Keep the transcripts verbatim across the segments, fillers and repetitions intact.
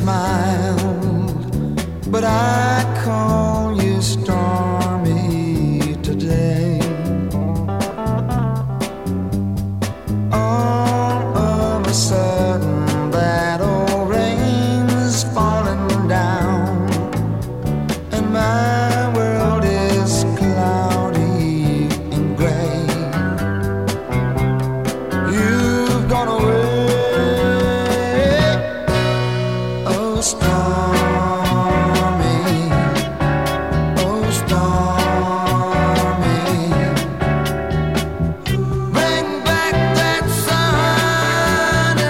smiled, but I call you stormy today. All of a sudden that old rain's falling down, and my world is cloudy and gray. You've gone away. Stormy, oh stormy, bring back that sunny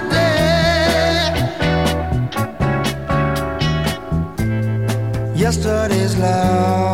day. Yesterday's love